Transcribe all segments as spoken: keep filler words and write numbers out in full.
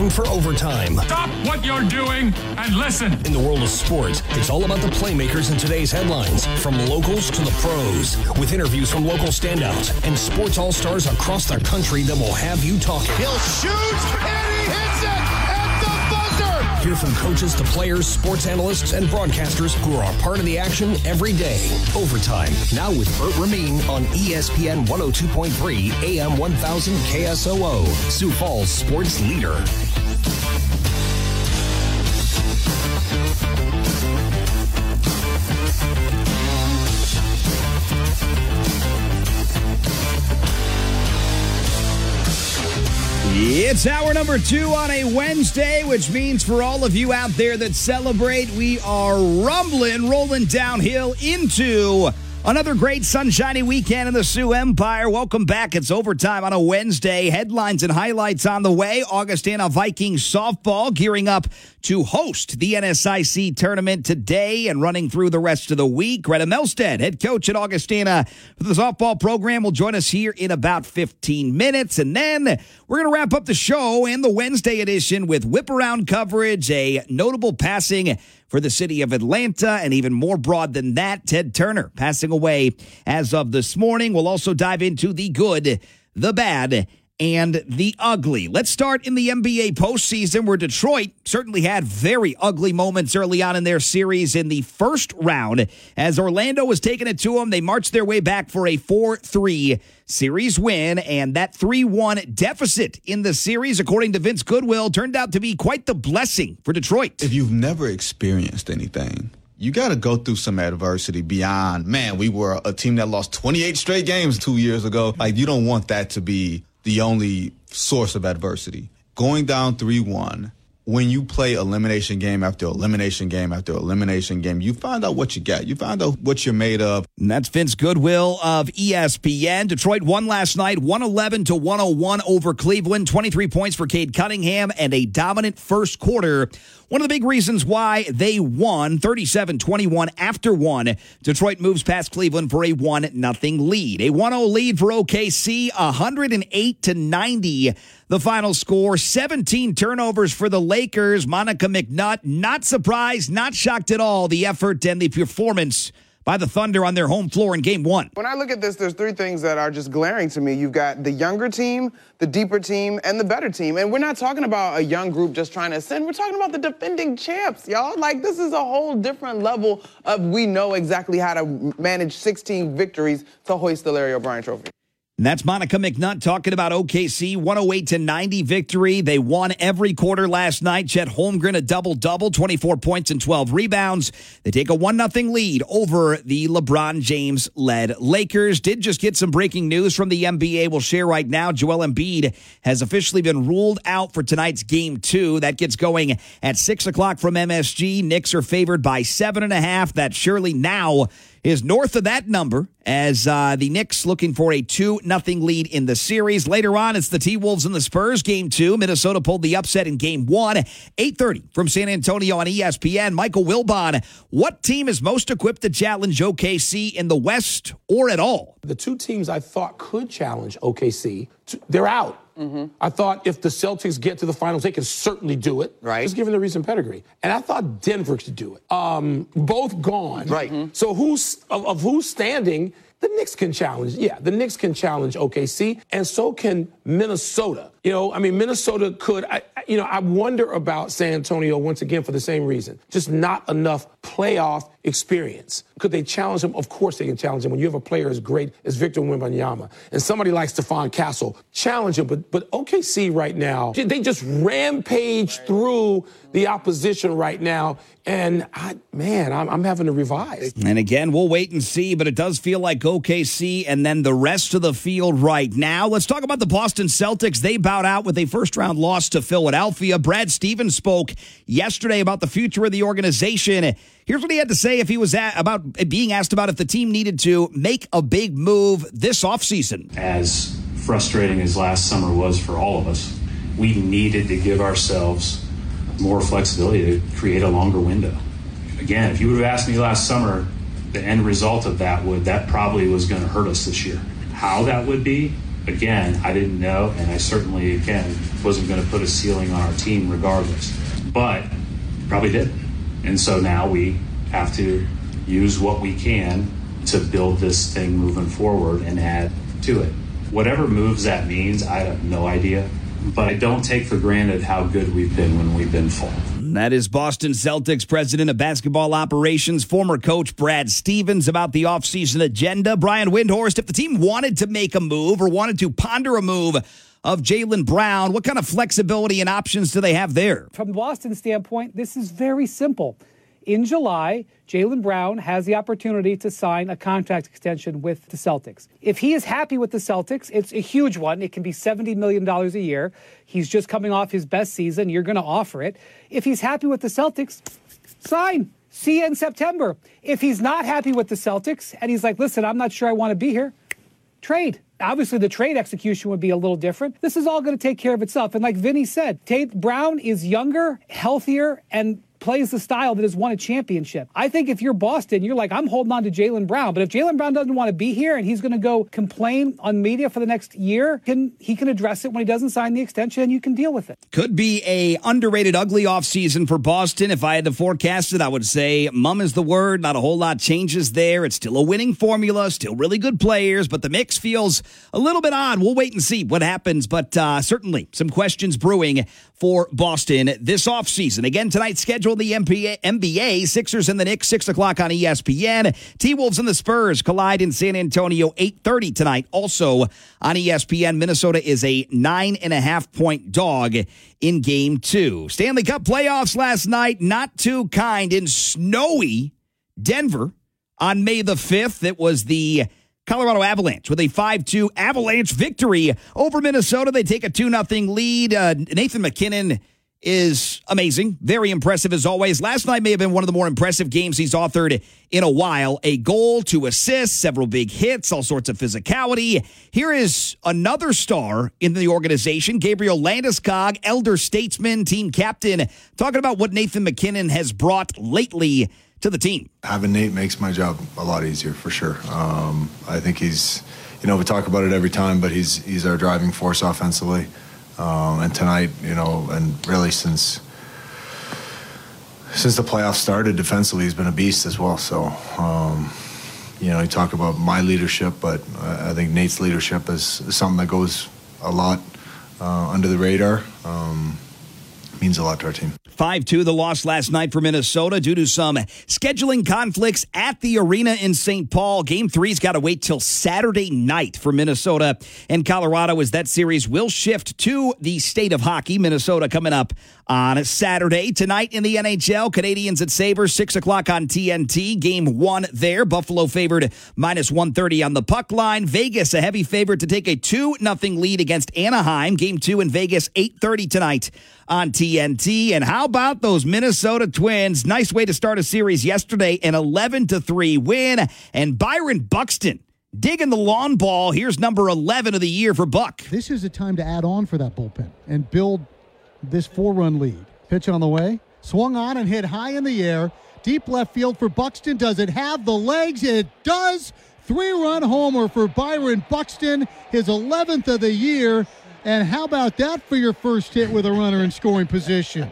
time for Overtime. Stop what you're doing and listen. In the world of sports, it's all about the playmakers in today's headlines, from locals to the pros, with interviews from local standouts and sports all-stars across the country that will have you talking. He'll shoot, and he hits it at the buzzer. Hear from coaches to players, sports analysts, and broadcasters who are a part of the action every day. Overtime, now with Bert Ramin on E S P N one oh two point three, A M one thousand K S O O, Sioux Falls sports leader. It's hour number two on a Wednesday, which means for all of you out there that celebrate, we are rumbling, rolling downhill into another great sunshiny weekend in the Sioux Empire. Welcome back. It's Overtime on a Wednesday. Headlines and highlights on the way. Augustana Vikings softball gearing up to host the N S I C tournament today and running through the rest of the week. Greta Melstead, head coach at Augustana for the softball program, will join us here in about fifteen minutes. And then we're going to wrap up the show and the Wednesday edition with whip around coverage, a notable passing for the city of Atlanta, and even more broad than that, Ted Turner passing away as of this morning. We'll also dive into the good, the bad, and the ugly. Let's start in the N B A postseason, where Detroit certainly had very ugly moments early on in their series in the first round. As Orlando was taking it to them, they marched their way back for a four three series win, and that three one deficit in the series, according to Vince Goodwill, turned out to be quite the blessing for Detroit. If you've never experienced anything, you got to go through some adversity beyond, man, we were a team that lost twenty-eight straight games two years ago. Like, you don't want that to be the only source of adversity. Going down three one, when you play elimination game after elimination game after elimination game, you find out what you got. You find out what you're made of. And that's Vince Goodwill of E S P N. Detroit won last night, one eleven to one oh one over Cleveland. twenty-three points for Cade Cunningham and a dominant first quarter. One of the big reasons why they won, thirty-seven twenty-one after one, Detroit moves past Cleveland for a one nothing lead. A one oh lead for O K C, one oh eight to ninety. The final score, seventeen turnovers for the Lakers. Monica McNutt, not surprised, not shocked at all, the effort and the performance by the Thunder on their home floor in game one. When I look at this, there's three things that are just glaring to me. You've got the younger team, the deeper team, and the better team. And we're not talking about a young group just trying to ascend. We're talking about the defending champs, y'all. Like, this is a whole different level of we know exactly how to manage sixteen victories to hoist the Larry O'Brien Trophy. And that's Monica McNutt talking about O K C, one oh eight to ninety victory. They won every quarter last night. Chet Holmgren, a double-double, twenty-four points and twelve rebounds. They take a one nothing lead over the LeBron James-led Lakers. Did just get some breaking news from the N B A we'll share right now. Joel Embiid has officially been ruled out for tonight's game two. That gets going at six o'clock from M S G. Knicks are favored by seven and a half. That surely now is north of that number, as uh, the Knicks looking for a two nothing lead in the series. Later on, it's the T-Wolves and the Spurs, game two. Minnesota pulled the upset in game one. eight thirty from San Antonio on E S P N. Michael Wilbon, what team is most equipped to challenge O K C in the West or at all? The two teams I thought could challenge O K C, they're out. Mm-hmm. I thought if the Celtics get to the finals, they can certainly do it. Right. Just given the recent pedigree. And I thought Denver could do it. Um, both gone. Right. Mm-hmm. So who's of, of who's standing, the Knicks can challenge. Yeah, the Knicks can challenge O K C, and so can Minnesota. You know, I mean, Minnesota could, I, you know, I wonder about San Antonio once again for the same reason. Just not enough playoff experience. Could they challenge them? Of course they can challenge them. When you have a player as great as Victor Wembanyama and somebody like Stephon Castle, challenge him. But, but O K C right now, they just rampage through the opposition right now. And, I, man, I'm, I'm having to revise. And again, we'll wait and see, but it does feel like O K C and then the rest of the field right now. Let's talk about the Boston Celtics. They bowed out with a first-round loss to Philadelphia. Brad Stevens spoke yesterday about the future of the organization. Here's what he had to say if he was at, about being asked about if the team needed to make a big move this offseason. As frustrating as last summer was for all of us, we needed to give ourselves more flexibility to create a longer window. Again, if you would have asked me last summer, the end result of that would that probably was going to hurt us this year. How that would be, again, I didn't know, and I certainly, again, wasn't going to put a ceiling on our team regardless. But probably didn't. And so now we have to use what we can to build this thing moving forward and add to it. Whatever moves that means, I have no idea. But I don't take for granted how good we've been when we've been full. That is Boston Celtics president of basketball operations, former coach Brad Stevens, about the offseason agenda. Brian Windhorst, if the team wanted to make a move or wanted to ponder a move of Jaylen Brown, what kind of flexibility and options do they have there? From the Boston standpoint, this is very simple. In July, Jaylen Brown has the opportunity to sign a contract extension with the Celtics. If he is happy with the Celtics, it's a huge one. It can be seventy million dollars a year. He's just coming off his best season. You're going to offer it. If he's happy with the Celtics, sign. See you in September. If he's not happy with the Celtics and he's like, listen, I'm not sure I want to be here, trade. Obviously, the trade execution would be a little different. This is all going to take care of itself. And like Vinny said, Tate Brown is younger, healthier, and plays the style that has won a championship. I think if you're Boston, you're like, I'm holding on to Jaylen Brown. But if Jaylen Brown doesn't want to be here and he's going to go complain on media for the next year, can, he can address it when he doesn't sign the extension and you can deal with it. Could be a underrated, ugly offseason for Boston. If I had to forecast it, I would say mum is the word. Not a whole lot changes there. It's still a winning formula, still really good players, but the mix feels a little bit odd. We'll wait and see what happens, but uh, certainly some questions brewing for Boston this offseason. Again, tonight's schedule, the N B A, Sixers and the Knicks, six o'clock on E S P N. T-Wolves and the Spurs collide in San Antonio, eight thirty tonight. Also on E S P N, Minnesota is a nine and a half point dog in game two. Stanley Cup playoffs last night, not too kind in snowy Denver on May the fifth. It was the Colorado Avalanche with a five two Avalanche victory over Minnesota. They take a two nothing lead. Uh, Nathan MacKinnon is amazing. Very impressive as always. Last night may have been one of the more impressive games he's authored in a while. A goal, two assists, several big hits, all sorts of physicality. Here is another star in the organization, Gabriel Landeskog, elder statesman, team captain, talking about what Nathan MacKinnon has brought lately to the team. Having Nate makes my job a lot easier for sure. Um, I think he's, you know, we talk about it every time, but he's he's our driving force offensively. Um, and tonight, you know, and really since since the playoffs started, defensively he's been a beast as well. So, um, you know, you talk about my leadership, but I think Nate's leadership is, is something that goes a lot uh, under the radar. Um, means a lot to our team. five two, the loss last night for Minnesota due to some scheduling conflicts at the arena in Saint Paul. Game three's got to wait till Saturday night for Minnesota and Colorado as that series will shift to the state of hockey. Minnesota coming up on Saturday. Tonight in the N H L, Canadians at Sabres, six o'clock on T N T. Game one there. Buffalo favored minus one thirty on the puck line. Vegas a heavy favorite to take a two nothing lead against Anaheim. Game two in Vegas, eight thirty tonight on T N T. And how about those Minnesota Twins? Nice way to start a series yesterday, an eleven to three win. And Byron Buxton digging the lawn ball. Here's number eleven of the year for Buck. This is the time to add on for that bullpen and build this four-run lead. Pitch on the way. Swung on and hit high in the air. Deep left field for Buxton. Does it have the legs? It does. Three-run homer for Byron Buxton, his eleventh of the year. And how about that for your first hit with a runner in scoring position?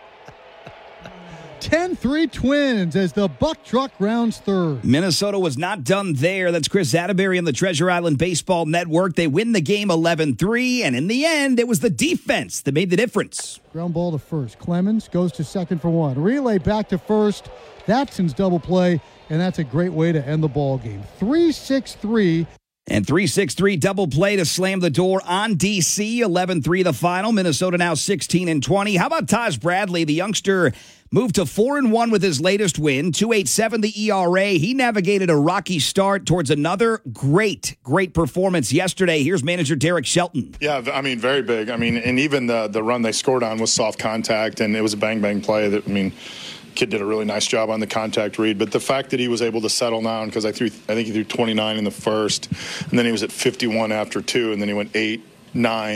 ten three Twins as the Buck truck rounds third. Minnesota was not done there. That's Chris Atterbury and the Treasure Island Baseball Network. They win the game eleven three, and in the end, it was the defense that made the difference. Ground ball to first. Clemens goes to second for one. Relay back to first. That's double play, and that's a great way to end the ball game. three six three. And three six three double play to slam the door on D C. eleven three the final. Minnesota now sixteen and twenty. How about Taj Bradley? The youngster moved to four and one with his latest win. two point eight seven the E R A. He navigated a rocky start towards another great, great performance yesterday. Here's manager Derek Shelton. Yeah, I mean, very big. I mean, and even the the run they scored on was soft contact, and it was a bang-bang play. That I mean, kid did a really nice job on the contact read, but the fact that he was able to settle down, because I threw, I think he threw twenty-nine in the first, and then he was at fifty-one after two, and then he went eight, nine,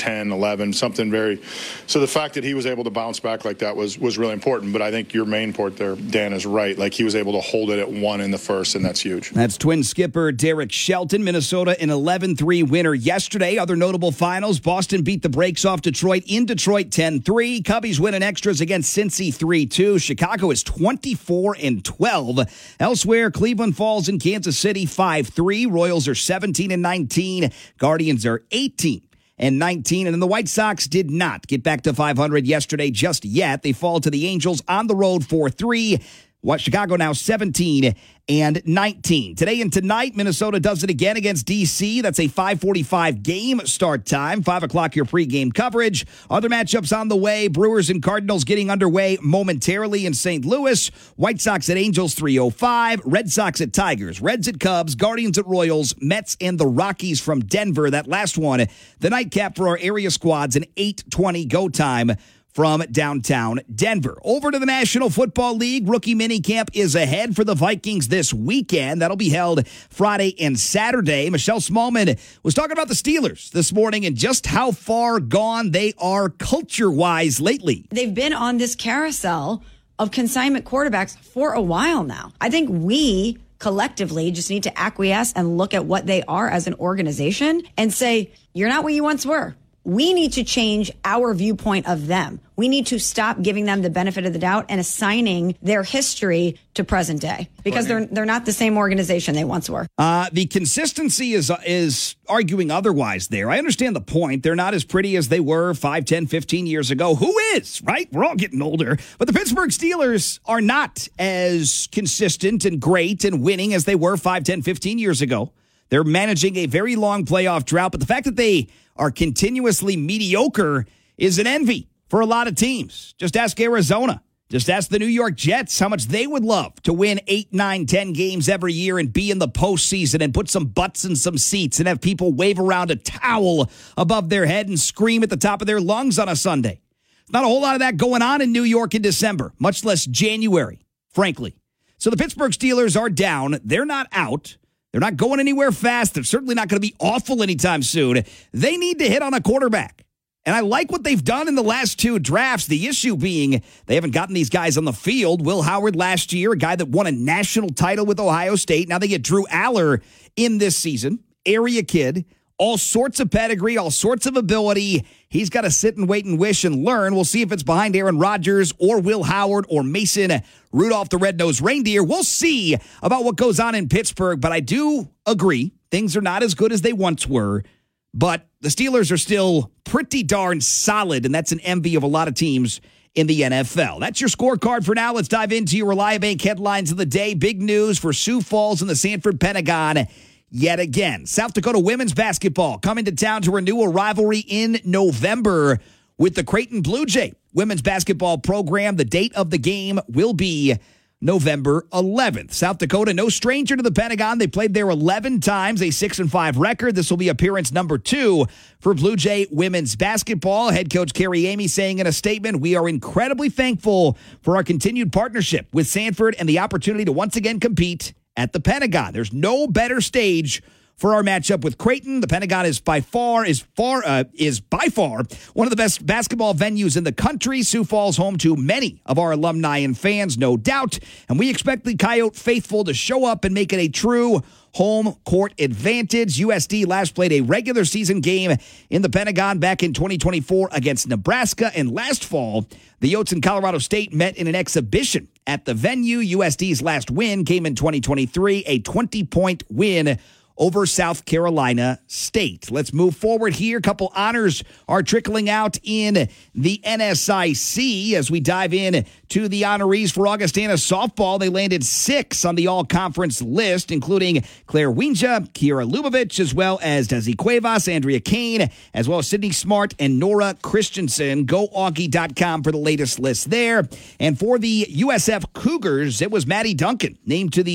ten, eleven, something very. So the fact that he was able to bounce back like that was was really important. But I think your main point there, Dan, is right. Like, he was able to hold it at one in the first, and that's huge. That's Twin skipper Derek Shelton. Minnesota an eleven three winner yesterday. Other notable finals: Boston beat the brakes off Detroit in Detroit ten three. Cubbies win in extras against Cincy three two. Chicago is twenty-four and twelve. Elsewhere, Cleveland falls in Kansas City five three. Royals are seventeen and nineteen. Guardians are eighteen and nineteen. And then the White Sox did not get back to five hundred yesterday just yet. They fall to the Angels on the road four three. What Chicago now seventeen and nineteen. Today and tonight, Minnesota does it again against D C. That's a five forty-five game start time. five o'clock your pregame coverage. Other matchups on the way. Brewers and Cardinals getting underway momentarily in Saint Louis. White Sox at Angels three oh five. Red Sox at Tigers. Reds at Cubs. Guardians at Royals. Mets and the Rockies from Denver. That last one, the nightcap for our area squads, an eight twenty go time from downtown Denver. Over to the National Football League. Rookie minicamp is ahead for the Vikings this weekend. That'll be held Friday and Saturday. Michelle Smallman was talking about the Steelers this morning and just how far gone they are culture-wise lately. They've been on this carousel of consignment quarterbacks for a while now. I think we collectively just need to acquiesce and look at what they are as an organization and say, you're not what you once were. We need to change our viewpoint of them. We need to stop giving them the benefit of the doubt and assigning their history to present day, because they're they're not the same organization they once were. Uh, the consistency is uh, is arguing otherwise there. I understand the point. They're not as pretty as they were five, ten, fifteen years ago. Who is, right? We're all getting older. But the Pittsburgh Steelers are not as consistent and great and winning as they were five, ten, fifteen years ago. They're managing a very long playoff drought, but the fact that they are continuously mediocre is an envy for a lot of teams. Just ask Arizona. Just ask the New York Jets how much they would love to win eight, nine, ten games every year and be in the postseason and put some butts in some seats and have people wave around a towel above their head and scream at the top of their lungs on a Sunday. Not a whole lot of that going on in New York in December, much less January, frankly. So the Pittsburgh Steelers are down. They're not out. They're not going anywhere fast. They're certainly not going to be awful anytime soon. They need to hit on a quarterback. And I like what they've done in the last two drafts. The issue being they haven't gotten these guys on the field. Will Howard last year, a guy that won a national title with Ohio State. Now they get Drew Aller in this season. Area kid. All sorts of pedigree, all sorts of ability. He's got to sit and wait and wish and learn. We'll see if it's behind Aaron Rodgers or Will Howard or Mason Rudolph the Red-Nosed Reindeer. We'll see about what goes on in Pittsburgh, but I do agree things are not as good as they once were, but the Steelers are still pretty darn solid, and that's an envy of a lot of teams in the N F L. That's your scorecard for now. Let's dive into your Reliabank headlines of the day. Big news for Sioux Falls and the Sanford Pentagon yet again. South Dakota women's basketball coming to town to renew a rivalry in November with the Creighton Blue Jay women's basketball program. The date of the game will be November eleventh. South Dakota, no stranger to the Pentagon. They played there eleven times, a six and five record. This will be appearance number two for Blue Jay women's basketball. Head coach Carrie Amy saying in a statement, "We are incredibly thankful for our continued partnership with Sanford and the opportunity to once again compete at the Pentagon. There's no better stage for our matchup with Creighton. The Pentagon is by far is far uh, is by far one of the best basketball venues in the country. Sioux Falls home to many of our alumni and fans, no doubt. And we expect the Coyote faithful to show up and make it a true home court advantage." U S D last played a regular season game in the Pentagon back in twenty twenty-four against Nebraska. And last fall, the Yotes and Colorado State met in an exhibition at the venue. U S D's last win came in twenty twenty-three, a twenty-point win over South Carolina State. Let's move forward here. A couple honors are trickling out in the N S I C as we dive in to the honorees for Augustana softball. They landed six on the all-conference list, including Claire Winja, Kiera Lubavitch, as well as Desi Cuevas, Andrea Kane, as well as Sydney Smart and Nora Christensen. Go Augie dot com for the latest list there. And for the U S F Cougars, it was Maddie Duncan named to the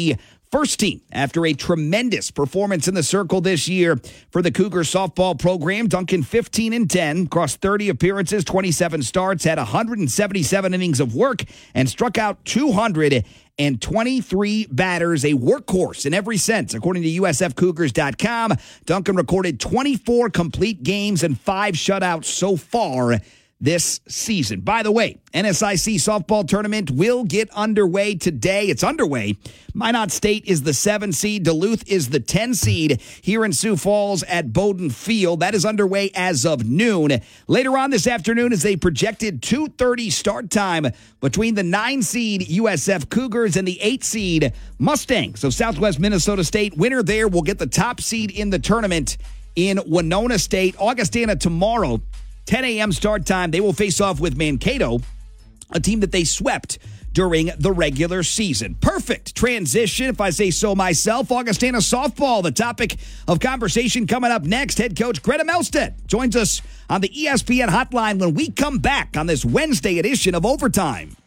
first team after a tremendous performance in the circle this year for the Cougar softball program. Duncan fifteen and ten across thirty appearances, twenty-seven starts, had one hundred seventy-seven innings of work, and struck out two hundred twenty-three batters, a workhorse in every sense. According to U S F Cougars dot com, Duncan recorded twenty-four complete games and five shutouts so far this season. By the way, N S I C softball tournament will get underway today. It's underway. Minot State is the seven seed. Duluth is the ten seed here in Sioux Falls at Bowdoin Field. That is underway as of noon. Later on this afternoon is a projected two thirty start time between the nine seed U S F Cougars and the eight seed Mustangs. So Southwest Minnesota State winner there will get the top seed in the tournament in Winona State. Augustana tomorrow, ten a.m. start time. They will face off with Mankato, a team that they swept during the regular season. Perfect transition, if I say so myself. Augustana softball, the topic of conversation coming up next. Head coach Greta Melstead joins us on the E S P N hotline when we come back on this Wednesday edition of Overtime.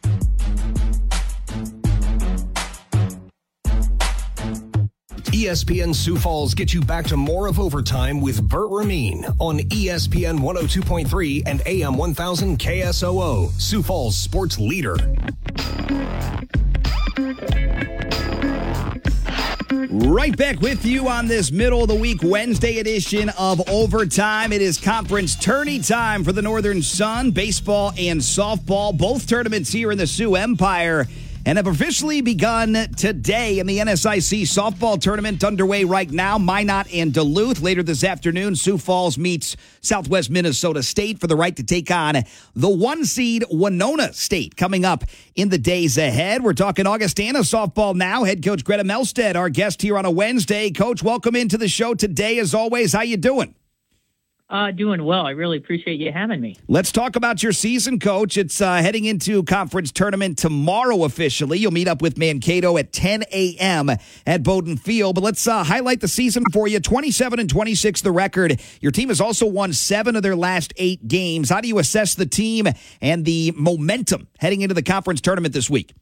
E S P N Sioux Falls gets you back to more of Overtime with Burt Ramin on E S P N one oh two point three and A M one thousand K S O O, Sioux Falls sports leader. Right back with you on this middle of the week Wednesday edition of Overtime. It is conference tourney time for the Northern Sun, baseball and softball, both tournaments here in the Sioux Empire, and have officially begun today in the N S I C softball tournament underway right now. Minot and Duluth. Later this afternoon, Sioux Falls meets Southwest Minnesota State for the right to take on the one seed Winona State coming up in the days ahead. We're talking Augustana softball now. Head coach Greta Melstead, our guest here on a Wednesday. Coach, welcome into the show today. As always, how you doing? Uh, doing well. I really appreciate you having me. Let's talk about your season, Coach. It's uh, heading into conference tournament tomorrow officially. You'll meet up with Mankato at ten a.m. at Bowdoin Field. But let's uh, highlight the season for you. twenty-seven and twenty-six the record. Your team has also won seven of their last eight games. How do you assess the team and the momentum heading into the conference tournament this week?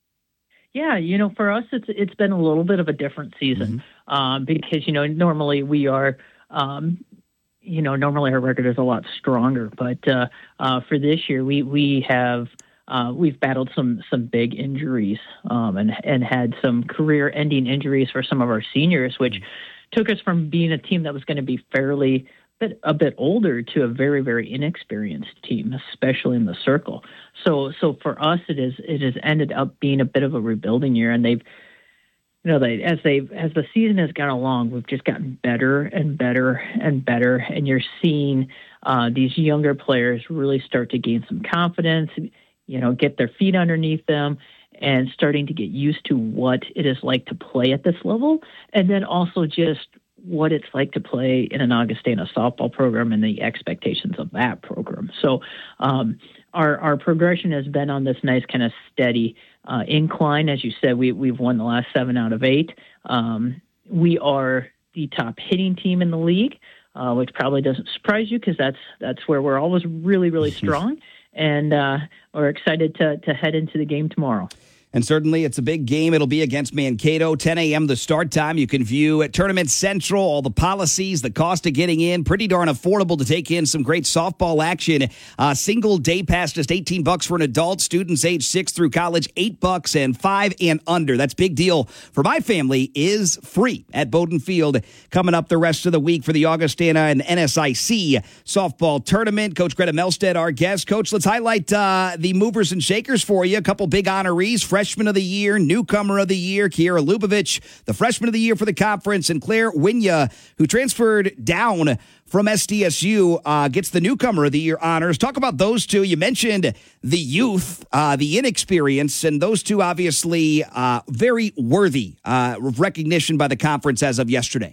Yeah, you know, for us, it's it's been a little bit of a different season mm-hmm. um, because, you know, normally we are um, – you know, normally our record is a lot stronger, but uh, uh, for this year, we we have uh, we've battled some some big injuries um, and and had some career-ending injuries for some of our seniors, which took us from being a team that was going to be fairly bit a bit older to a very very inexperienced team, especially in the circle. So so for us, it is it has ended up being a bit of a rebuilding year, and they've. You know, they, as they as the season has gone along, we've just gotten better and better and better, and you're seeing uh, these younger players really start to gain some confidence, you know, get their feet underneath them, and starting to get used to what it is like to play at this level, and then also just what it's like to play in an Augustana softball program and the expectations of that program. So um, our our progression has been on this nice kind of steady uh, incline. As you said, we, we've won the last seven out of eight. Um, we are the top hitting team in the league, uh, which probably doesn't surprise you because that's that's where we're always really, really strong. And uh, we're excited to to head into the game tomorrow. And certainly it's a big game. It'll be against Mankato, ten a.m. the start time. You can view at Tournament Central all the policies, the cost of getting in. Pretty darn affordable to take in some great softball action. Uh, single day pass, just eighteen bucks for an adult. Students age six through college, eight bucks, and five and under. That's big deal for my family is free at Bowdoin Field coming up the rest of the week for the Augustana and N S I C softball tournament. Coach Greta Melstead, our guest. Coach, let's highlight uh, the movers and shakers for you. A couple big honorees. Freshman of the Year, Newcomer of the Year, Kiera Lubavitch, the Freshman of the Year for the conference, and Claire Winya, who transferred down from S D S U, uh, gets the Newcomer of the Year honors. Talk about those two. You mentioned the youth, uh, the inexperience, and those two obviously uh, very worthy uh, of recognition by the conference as of yesterday.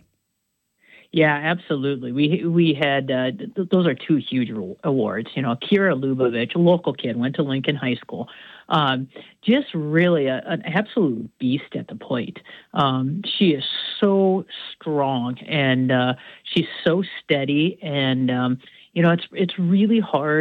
Yeah, absolutely. We we had uh, th- those are two huge awards. You know, Kiera Lubavitch, a local kid, went to Lincoln High School. Um, just really a, an absolute beast at the plate. Um, she is so strong and uh, she's so steady. And, um, you know, it's it's really hard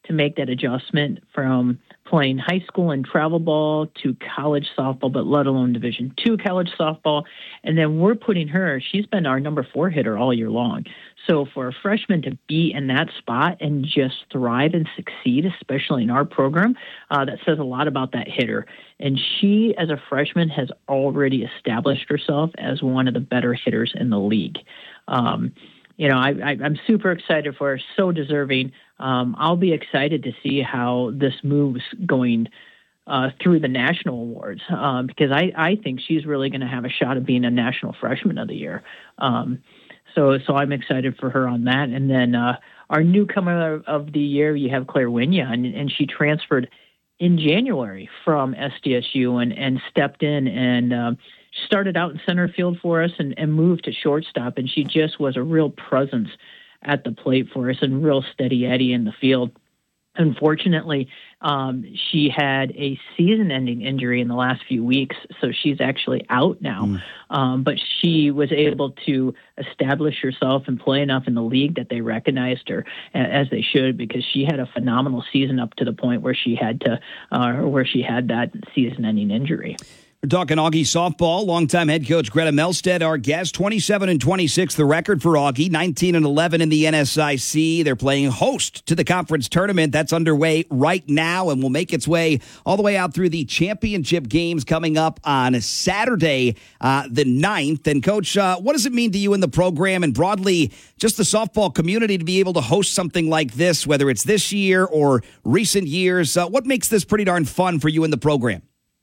to make that adjustment from playing high school and travel ball to college softball, but let alone Division two college softball. And then we're putting her, she's been our number four hitter all year long. So for a freshman to be in that spot and just thrive and succeed, especially in our program, uh, that says a lot about that hitter. And she, as a freshman, has already established herself as one of the better hitters in the league. Um, you know, I, I, I'm super excited for her, so deserving. Um, I'll be excited to see how this moves going uh, through the national awards um, because I, I think she's really going to have a shot of being a national freshman of the year. Um, so so I'm excited for her on that. And then uh, our newcomer of the year, you have Claire Winya, and, and she transferred in January from S D S U and, and stepped in and uh, started out in center field for us and, and moved to shortstop. And she just was a real presence at the plate for us and real steady Eddie in the field. Unfortunately, um, she had a season-ending injury in the last few weeks, so she's actually out now. Mm. Um, but she was able to establish herself and play enough in the league that they recognized her as they should, because she had a phenomenal season up to the point where she had to, uh, where she had that season-ending injury. We're talking Augie softball. Longtime head coach Greta Melstead, our guest. twenty-seven and twenty-six, the record for Augie. nineteen and eleven in the N S I C. They're playing host to the conference tournament. That's underway right now and will make its way all the way out through the championship games coming up on Saturday, uh, the ninth. And, Coach, uh, what does it mean to you in the program and broadly just the softball community to be able to host something like this, whether it's this year or recent years? Uh, what makes this pretty darn fun for you in the program?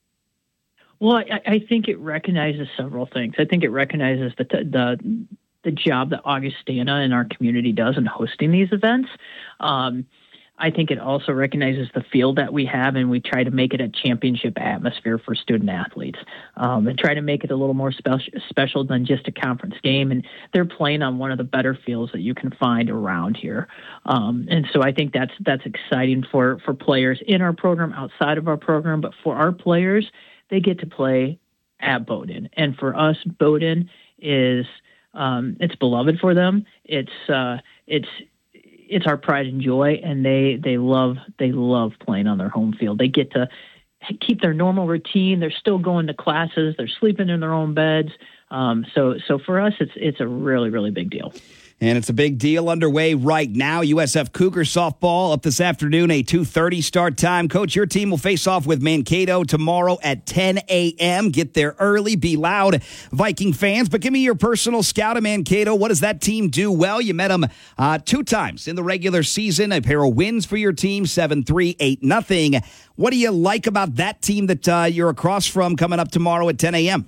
Well, I, I think it recognizes several things. I think it recognizes the the the job that Augustana and our community does in hosting these events. Um, I think it also recognizes the field that we have, and we try to make it a championship atmosphere for student athletes, um, and try to make it a little more special special than just a conference game. And they're playing on one of the better fields that you can find around here. Um, and so I think that's that's exciting for for players in our program, outside of our program, but for our players, they get to play at Bowdoin. And for us, Bowdoin is, um, it's beloved for them. It's, uh, it's, it's our pride and joy. And they, they love, they love playing on their home field. They get to keep their normal routine. They're still going to classes. They're sleeping in their own beds. Um, so, so for us, it's, it's a really, really big deal. And it's a big deal underway right now. U S F Cougar softball up this afternoon, a two thirty start time. Coach, your team will face off with Mankato tomorrow at ten a.m. Get there early, be loud, Viking fans. But give me your personal scout of Mankato. What does that team do well? You met them uh, two times in the regular season. A pair of wins for your team, seven three, eight nothing. What do you like about that team that uh, you're across from coming up tomorrow at ten a.m.?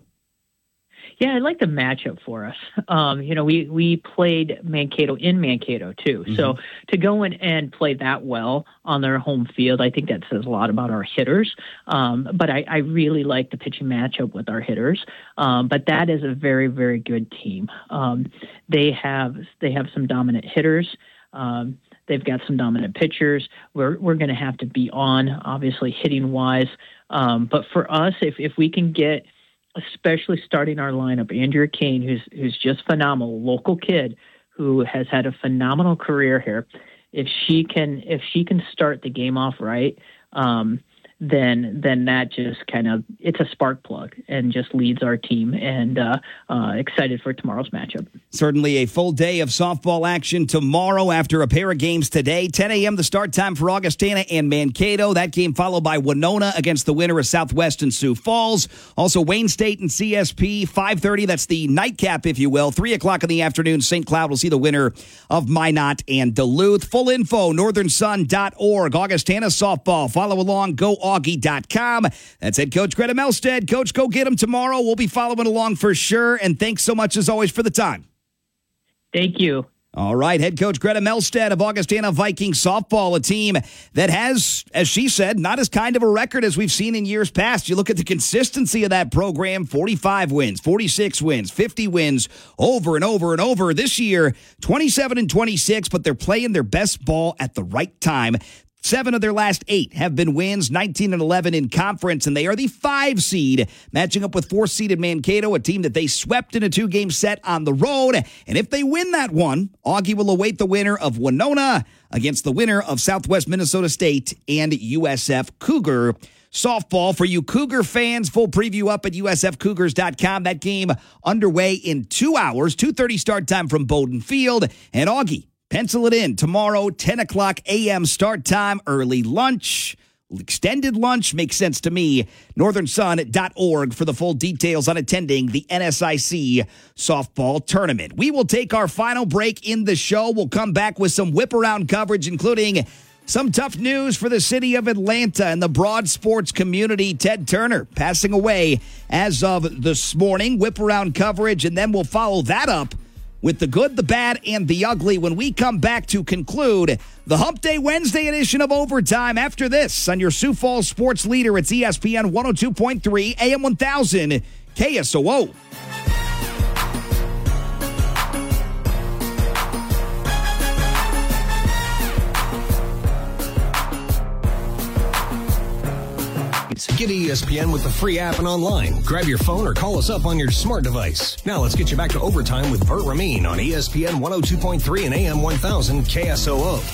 Yeah, I like the matchup for us. Um, you know, we, we played Mankato in Mankato, too. Mm-hmm. So to go in and play that well on their home field, I think that says a lot about our hitters. Um, but I, I really like the pitching matchup with our hitters. Um, but that is a very, very good team. Um, they have they have some dominant hitters. Um, they've got some dominant pitchers. We're we're going to have to be on, obviously, hitting-wise. Um, but for us, if if we can get – especially starting our lineup, Andrea Kane, who's who's just phenomenal, local kid who has had a phenomenal career here. If she can, if she can start the game off right, um, then then that just kind of, it's a spark plug and just leads our team. And uh, uh, excited for tomorrow's matchup. Certainly a full day of softball action tomorrow after a pair of games today. ten a.m. the start time for Augustana and Mankato. That game followed by Winona against the winner of Southwest and Sioux Falls. Also Wayne State and C S P, five thirty. That's the nightcap, if you will. three o'clock in the afternoon, Saint Cloud will see the winner of Minot and Duluth. Full info, northern sun dot org. Augustana softball. Follow along, go Augie dot com. That's head coach Greta Melstead. Coach, go get them tomorrow. We'll be following along for sure. And thanks so much, as always, for the time. Thank you. All right, head coach Greta Melstead of Augustana Viking softball, a team that has, as she said, not as kind of a record as we've seen in years past. You look at the consistency of that program, forty-five wins, forty-six wins, fifty wins over and over and over. This year, twenty-seven and twenty-six, but they're playing their best ball at the right time. Seven of their last eight have been wins, nineteen and eleven in conference, and they are the five seed, matching up with four-seeded Mankato, a team that they swept in a two-game set on the road. And if they win that one, Augie will await the winner of Winona against the winner of Southwest Minnesota State and U S F Cougar softball. For you Cougar fans, full preview up at U S F Cougars dot com. That game underway in two hours, two thirty start time from Bowdoin Field. And Augie, pencil it in. Tomorrow, ten o'clock a.m. start time, early lunch. Extended lunch makes sense to me. northern sun dot org for the full details on attending the N S I C softball tournament. We will take our final break in the show. We'll come back with some whip-around coverage, including some tough news for the city of Atlanta and the broad sports community. Ted Turner passing away as of this morning. Whip-around coverage, and then we'll follow that up with the good, the bad, and the ugly when we come back to conclude the Hump Day Wednesday edition of Overtime after this on your Sioux Falls sports leader. It's E S P N one oh two point three A M one thousand K S O O. Get E S P N with the free app and online. Grab your phone or call us up on your smart device. Now let's get you back to Overtime with Burt Ramin on E S P N one oh two point three and A M one thousand K S O O.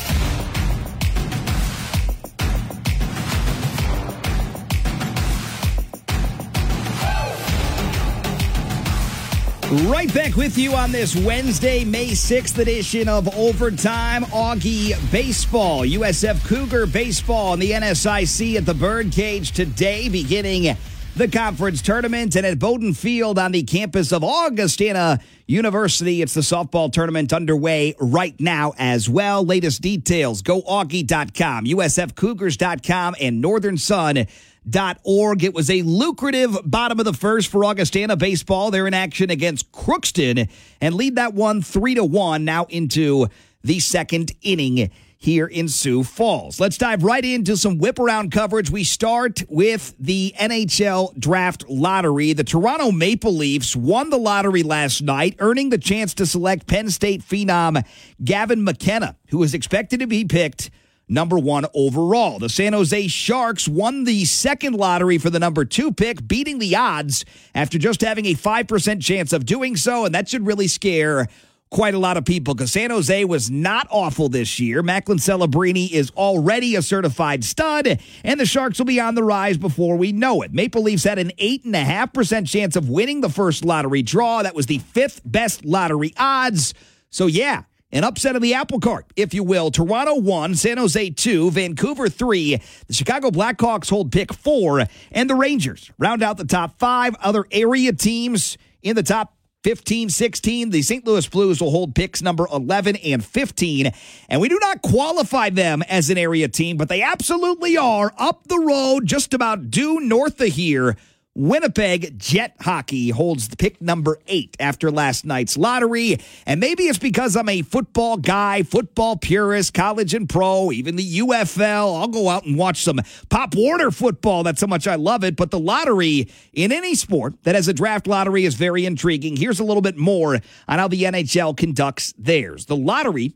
Right back with you on this Wednesday, May sixth edition of Overtime. Augie Baseball, U S F Cougar Baseball, and the N S I C at the Birdcage today, beginning the conference tournament. And at Bowdoin Field on the campus of Augustana University, it's the softball tournament underway right now as well. Latest details, go Augie dot com, U S F Cougars dot com, and northern sun dot org. It was a lucrative bottom of the first for Augustana baseball. They're in action against Crookston and lead that one three to one now into the second inning here in Sioux Falls. Let's dive right into some whip-around coverage. We start with the N H L Draft Lottery. The Toronto Maple Leafs won the lottery last night, earning the chance to select Penn State phenom Gavin McKenna, who is expected to be picked number one overall. The San Jose Sharks won the second lottery for the number two pick, beating the odds after just having a five percent chance of doing so, and that should really scare quite a lot of people because San Jose was not awful this year. Macklin Celebrini is already a certified stud, and the Sharks will be on the rise before we know it. Maple Leafs had an eight point five percent chance of winning the first lottery draw. That was the fifth best lottery odds. So, yeah, an upset of the apple cart, if you will. Toronto one, San Jose two, Vancouver three. The Chicago Blackhawks hold pick four, and the Rangers round out the top five. Other area teams in the top fifteen, sixteen. The Saint Louis Blues will hold picks number eleven and fifteen. And we do not qualify them as an area team, but they absolutely are up the road, just about due north of here. Winnipeg Jet Hockey holds the pick number eight after last night's lottery. And maybe it's because I'm a football guy, football purist, college and pro, even the U F L. I'll go out and watch some Pop Warner football. That's how much I love it. But the lottery in any sport that has a draft lottery is very intriguing. Here's a little bit more on how the N H L conducts theirs. The lottery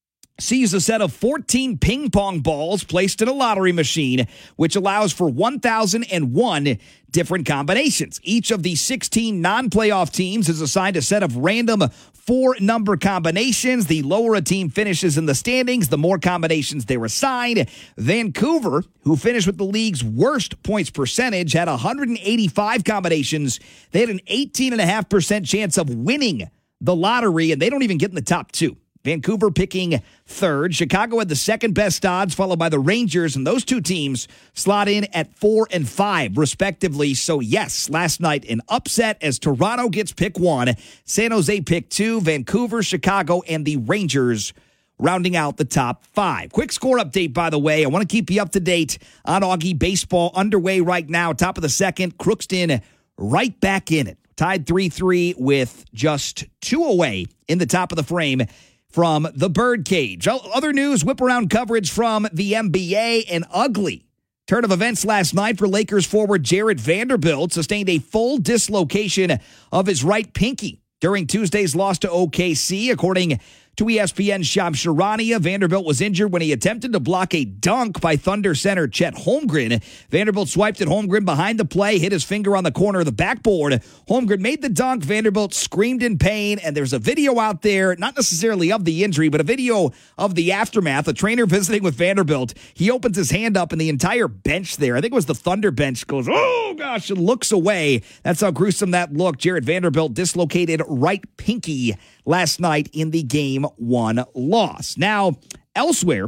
sees a set of fourteen ping pong balls placed in a lottery machine, which allows for one thousand one different combinations. Each of the sixteen non-playoff teams is assigned a set of random four-number combinations. The lower a team finishes in the standings, the more combinations they're assigned. Vancouver, who finished with the league's worst points percentage, had one hundred eighty-five combinations. They had an eighteen point five percent chance of winning the lottery, and they don't even get in the top two. Vancouver picking third. Chicago had the second best odds, followed by the Rangers, and those two teams slot in at four and five, respectively. So, yes, last night an upset as Toronto gets pick one, San Jose pick two, Vancouver, Chicago, and the Rangers rounding out the top five. Quick score update, by the way. I want to keep you up to date on Augie Baseball underway right now. Top of the second, Crookston right back in it. Tied three three with just two away in the top of the frame from the Birdcage. Other news, whip-around coverage from the N B A. An ugly turn of events last night for Lakers forward Jared Vanderbilt. Sustained a full dislocation of his right pinky during Tuesday's loss to O K C, according to E S P N's Shams Charania. Vanderbilt was injured when he attempted to block a dunk by Thunder center Chet Holmgren. Vanderbilt swiped at Holmgren behind the play, hit his finger on the corner of the backboard. Holmgren made the dunk. Vanderbilt screamed in pain, and there's a video out there, not necessarily of the injury, but a video of the aftermath. A trainer visiting with Vanderbilt, he opens his hand up, and the entire bench there, I think it was the Thunder bench, goes, oh gosh, and looks away. That's how gruesome that looked. Jarred Vanderbilt dislocated right pinky last night in the game one loss. Now, elsewhere,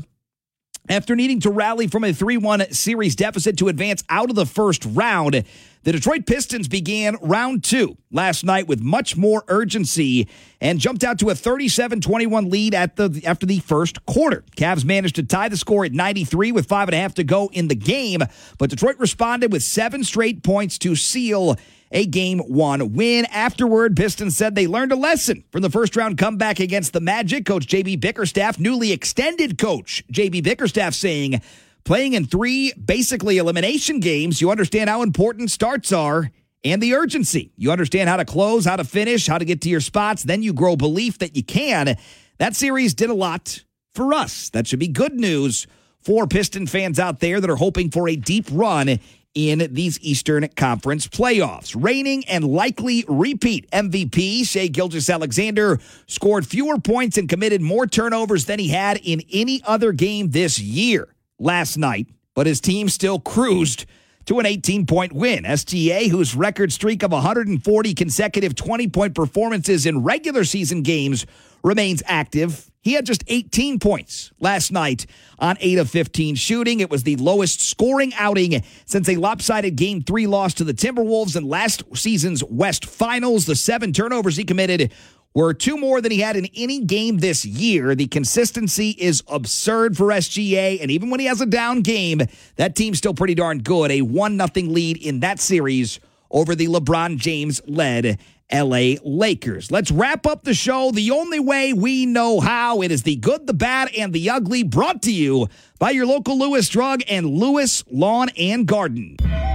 after needing to rally from a three one series deficit to advance out of the first round, the Detroit Pistons began round two last night with much more urgency and jumped out to a thirty-seven twenty-one lead at the after the first quarter. Cavs managed to tie the score at ninety-three with five and a half to go in the game, but Detroit responded with seven straight points to seal a game one win. Afterward, Pistons said they learned a lesson from the first round comeback against the Magic. Coach J B Bickerstaff, newly extended coach J B Bickerstaff, saying, playing in three basically elimination games, you understand how important starts are and the urgency. You understand how to close, how to finish, how to get to your spots. Then you grow belief that you can. That series did a lot for us. That should be good news for Piston fans out there that are hoping for a deep run in these Eastern Conference playoffs. Reigning and likely repeat M V P Shai Gilgeous-Alexander scored fewer points and committed more turnovers than he had in any other game this year last night, but his team still cruised to an eighteen-point win. S G A, whose record streak of one hundred forty consecutive twenty-point performances in regular season games remains active. He had just eighteen points last night on eight of fifteen shooting. It was the lowest scoring outing since a lopsided Game three loss to the Timberwolves in last season's West Finals. The seven turnovers he committed were two more than he had in any game this year. The consistency is absurd for S G A, and even when he has a down game, that team's still pretty darn good. A one nothing lead in that series over the LeBron James-led L A Lakers. Let's wrap up the show the only way we know how. It is the good, the bad, and the ugly, brought to you by your local Lewis Drug and Lewis Lawn and Garden.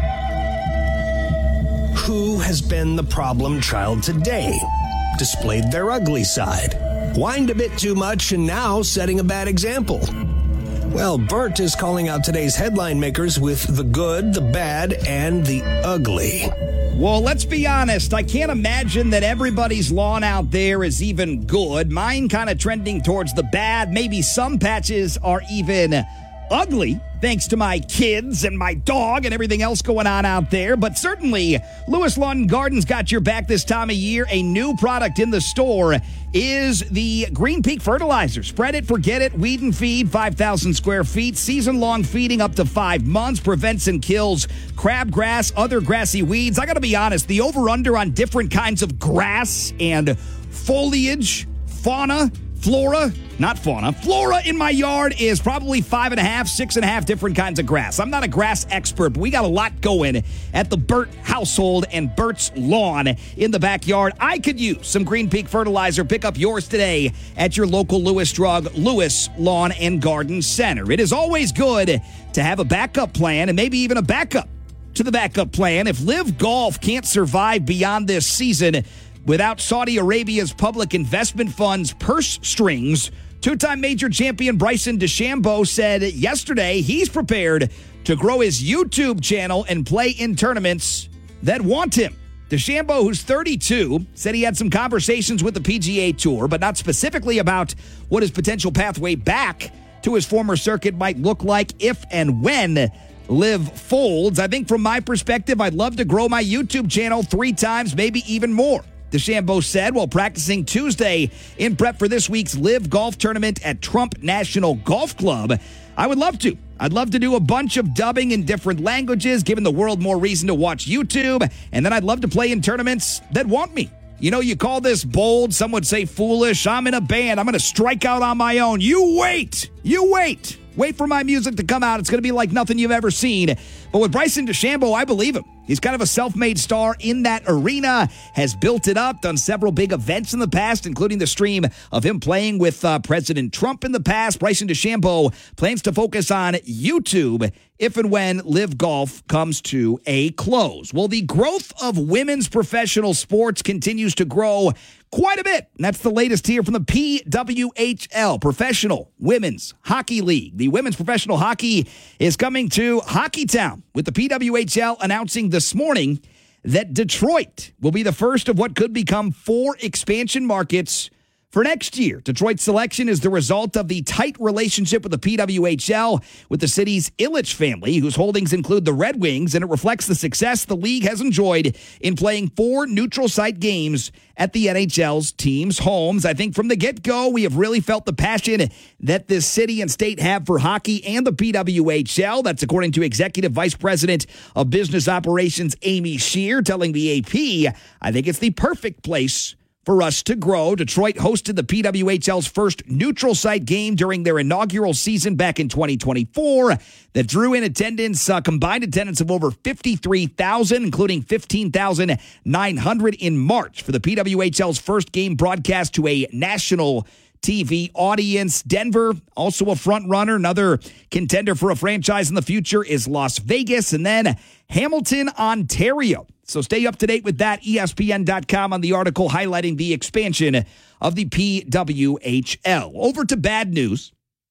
Who has been the problem child today? Displayed their ugly side, whined a bit too much, and now setting a bad example. Well, Bert is calling out today's headline makers with the good, the bad, and the ugly. Well, let's be honest. I can't imagine that everybody's lawn out there is even good. Mine kind of trending towards the bad. Maybe some patches are even ugly, thanks to my kids and my dog and everything else going on out there. But certainly, Lewis Lawn and Garden's got your back this time of year. A new product in the store is the Green Peak Fertilizer. Spread it, forget it, weed and feed, five thousand square feet, season-long feeding up to five months, prevents and kills crabgrass, other grassy weeds. I got to be honest, the over-under on different kinds of grass and foliage, fauna, Flora, not fauna, flora in my yard is probably five and a half, six and a half different kinds of grass. I'm not a grass expert, but we got a lot going at the Burt household and Burt's Lawn in the backyard. I could use some Green Peak Fertilizer. Pick up yours today at your local Lewis Drug, Lewis Lawn and Garden Center. It is always good to have a backup plan and maybe even a backup to the backup plan. If Live Golf can't survive beyond this season without Saudi Arabia's public investment fund's purse strings, two-time major champion Bryson DeChambeau said yesterday he's prepared to grow his YouTube channel and play in tournaments that want him. DeChambeau, who's thirty-two, said he had some conversations with the P G A Tour, but not specifically about what his potential pathway back to his former circuit might look like if and when Live folds. I think from my perspective, I'd love to grow my YouTube channel three times, maybe even more. DeChambeau said while practicing Tuesday in prep for this week's Live Golf Tournament at Trump National Golf Club. I would love to. I'd love to do a bunch of dubbing in different languages, giving the world more reason to watch YouTube, and then I'd love to play in tournaments that want me. You know, you call this bold, some would say foolish. I'm in a band. I'm going to strike out on my own. You wait. You wait. Wait for my music to come out. It's going to be like nothing you've ever seen. But with Bryson DeChambeau, I believe him. He's kind of a self-made star in that arena, has built it up, done several big events in the past, including the stream of him playing with uh, President Trump in the past. Bryson DeChambeau plans to focus on YouTube if and when Live Golf comes to a close. Well, the growth of women's professional sports continues to grow quite a bit. And that's the latest here from the P W H L, Professional Women's Hockey League. The women's professional hockey is coming to Hockeytown, with the P W H L announcing this morning that Detroit will be the first of what could become four expansion markets for next year. Detroit's selection is the result of the tight relationship with the P W H L with the city's Ilitch family, whose holdings include the Red Wings, and it reflects the success the league has enjoyed in playing four neutral site games at the N H L's teams' homes. I think from the get-go, we have really felt the passion that this city and state have for hockey and the P W H L. That's according to Executive Vice President of Business Operations Amy Shear telling the A P. I think it's the perfect place for us to grow. Detroit hosted the P W H L's first neutral site game during their inaugural season back in twenty twenty-four that drew in attendance, uh, combined attendance of over fifty-three thousand, including fifteen thousand nine hundred in March for the P W H L's first game broadcast to a national T V audience. Denver, also a front runner. Another contender for a franchise in the future is Las Vegas, and then Hamilton, Ontario. So stay up to date with that, E S P N dot com, on the article highlighting the expansion of the P W H L. Over to bad news.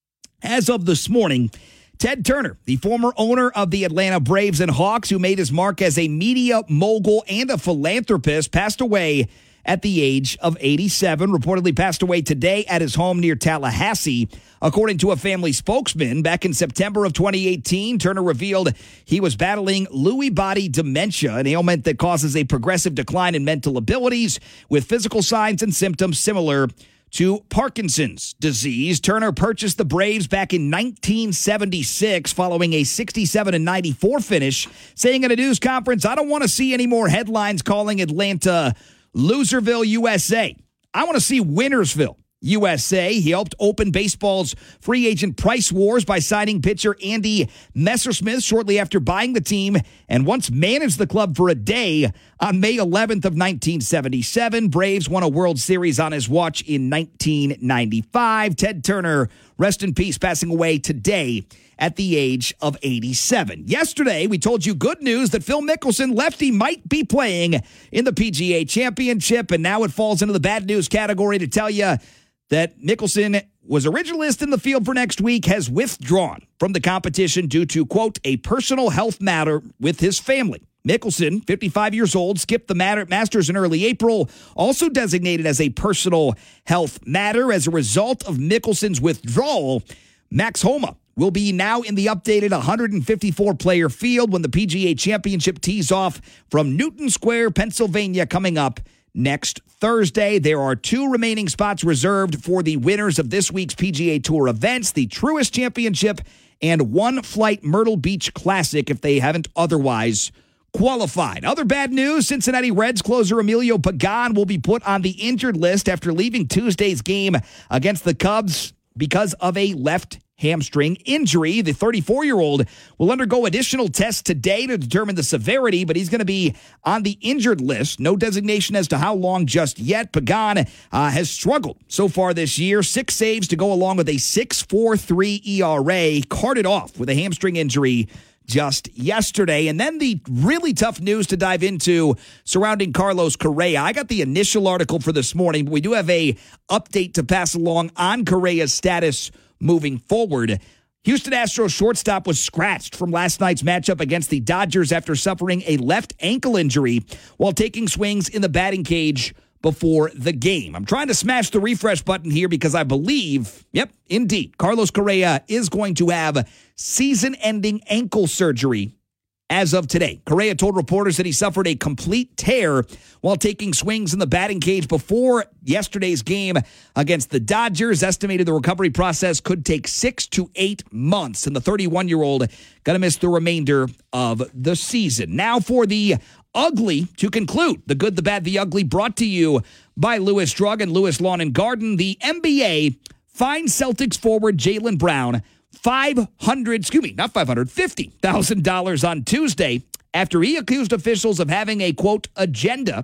As of this morning, Ted Turner, the former owner of the Atlanta Braves and Hawks, who made his mark as a media mogul and a philanthropist, passed away at the age of eighty-seven, reportedly passed away today at his home near Tallahassee. According to a family spokesman, back in September of twenty eighteen, Turner revealed he was battling Lewy body dementia, an ailment that causes a progressive decline in mental abilities with physical signs and symptoms similar to Parkinson's disease. Turner purchased the Braves back in nineteen seventy-six following a sixty-seven and ninety-four finish, saying at a news conference, "I don't want to see any more headlines calling Atlanta Loserville, U S A. I want to see Winnersville, U S A." He helped open baseball's free agent price wars by signing pitcher Andy Messersmith shortly after buying the team, and once managed the club for a day on May eleventh of nineteen seventy-seven. Braves won a World Series on his watch in nineteen ninety-five. Ted Turner, rest in peace, passing away today at the age of eighty-seven. Yesterday, we told you good news that Phil Mickelson, lefty, might be playing in the P G A Championship, and now it falls into the bad news category to tell you that Mickelson was originalist in the field for next week, has withdrawn from the competition due to, quote, a personal health matter with his family. Mickelson, fifty-five years old, skipped the Masters in early April, also designated as a personal health matter. As a result of Mickelson's withdrawal, Max Homa will be now in the updated one hundred fifty-four player field when the P G A Championship tees off from Newton Square, Pennsylvania, coming up next Thursday. There are two remaining spots reserved for the winners of this week's P G A Tour events, the Truist Championship and One Flight Myrtle Beach Classic, if they haven't otherwise qualified. Other bad news, Cincinnati Reds closer Emilio Pagan will be put on the injured list after leaving Tuesday's game against the Cubs because of a left hamstring injury. The thirty-four-year-old will undergo additional tests today to determine the severity, but he's going to be on the injured list. No designation as to how long just yet. Pagan uh, has struggled so far this year. Six saves to go along with a six point four three E R A. Carted off with a hamstring injury just yesterday. And then the really tough news to dive into surrounding Carlos Correa. I got the initial article for this morning, but we do have a update to pass along on Correa's status moving forward. Houston Astros shortstop was scratched from last night's matchup against the Dodgers after suffering a left ankle injury while taking swings in the batting cage before the game. I'm trying to smash the refresh button here because I believe, yep, indeed, Carlos Correa is going to have season-ending ankle surgery as of today. Correa told reporters that he suffered a complete tear while taking swings in the batting cage before yesterday's game against the Dodgers. Estimated the recovery process could take six to eight months, and the thirty-one-year-old going to miss the remainder of the season. Now for the ugly to conclude. The good, the bad, the ugly, brought to you by Lewis Drug and Lewis Lawn and Garden. The N B A fined Celtics forward Jaylen Brown five hundred, excuse me, not five hundred, fifty thousand dollars on Tuesday after he accused officials of having a, quote, agenda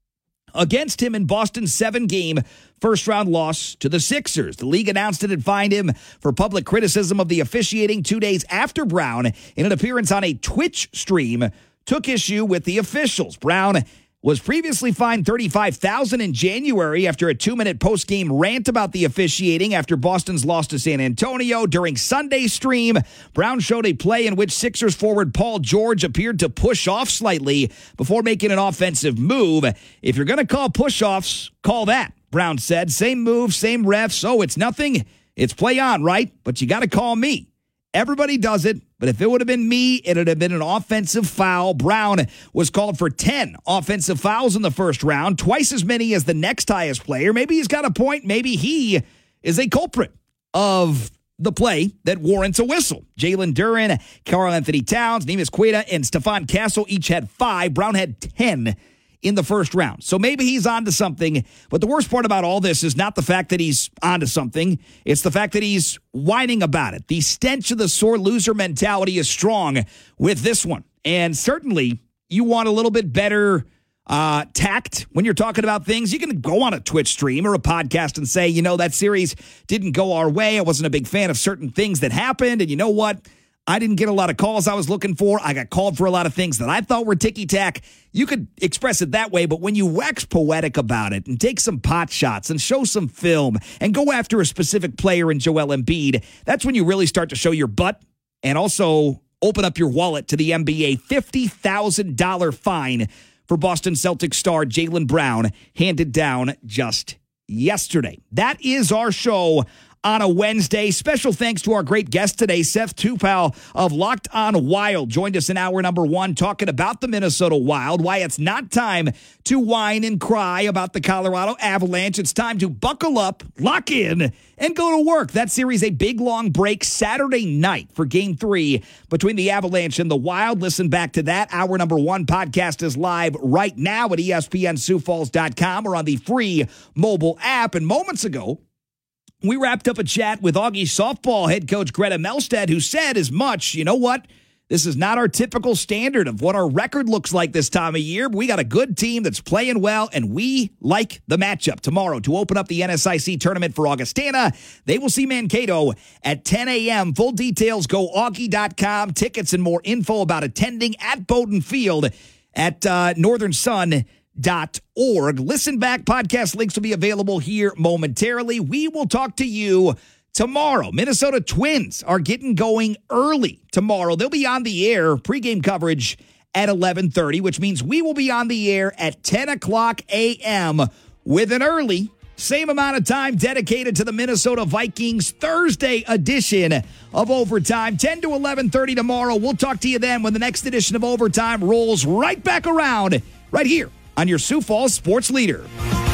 against him in Boston's seven-game first-round loss to the Sixers. The league announced it had fined him for public criticism of the officiating two days after Brown, in an appearance on a Twitch stream, took issue with the officials. Brown was previously fined thirty-five thousand dollars in January after a two-minute post-game rant about the officiating after Boston's loss to San Antonio. During Sunday's stream, Brown showed a play in which Sixers forward Paul George appeared to push off slightly before making an offensive move. If you're going to call push-offs, call that, Brown said. Same move, same refs. Oh, it's nothing. It's play on, right? But you got to call me. Everybody does it, but if it would have been me, it would have been an offensive foul. Brown was called for ten offensive fouls in the first round, twice as many as the next highest player. Maybe he's got a point. Maybe he is a culprit of the play that warrants a whistle. Jalen Duren, Karl Anthony Towns, Neemias Queta, and Stephon Castle each had five. Brown had ten in the first round. So maybe he's onto something. But the worst part about all this is not the fact that he's onto something. It's the fact that he's whining about it. The stench of the sore loser mentality is strong with this one. And certainly you want a little bit better uh, tact when you're talking about things. You can go on a Twitch stream or a podcast and say, you know, that series didn't go our way. I wasn't a big fan of certain things that happened. And you know what? I didn't get a lot of calls I was looking for. I got called for a lot of things that I thought were ticky-tack. You could express it that way, but when you wax poetic about it and take some pot shots and show some film and go after a specific player in Joel Embiid, that's when you really start to show your butt and also open up your wallet to the N B A. fifty thousand dollars fine for Boston Celtics star Jaylen Brown handed down just yesterday. That is our show on a Wednesday. Special thanks to our great guest today, Seth Tupou of Locked On Wild. Joined us in hour number one talking about the Minnesota Wild, why it's not time to whine and cry about the Colorado Avalanche. It's time to buckle up, lock in, and go to work. That series, a big, long break Saturday night for Game three between the Avalanche and the Wild. Listen back to that. Hour number one podcast is live right now at E S P N Sioux Falls dot com or on the free mobile app. And moments ago, we wrapped up a chat with Augie softball head coach Greta Melstead, who said as much, you know what? This is not our typical standard of what our record looks like this time of year, but we got a good team that's playing well, and we like the matchup tomorrow to open up the N S I C tournament for Augustana. They will see Mankato at ten a.m. Full details, go Augie dot com. Tickets and more info about attending at Bowdoin Field at uh, northern sun dot org. Listen back. Podcast links will be available here momentarily. We will talk to you tomorrow. Minnesota Twins are getting going early tomorrow. They'll be on the air, pregame coverage at eleven thirty, which means we will be on the air at ten o'clock a.m. with an early, same amount of time dedicated to the Minnesota Vikings Thursday edition of Overtime. ten to eleven thirty tomorrow. We'll talk to you then when the next edition of Overtime rolls right back around right here on your Sioux Falls sports leader.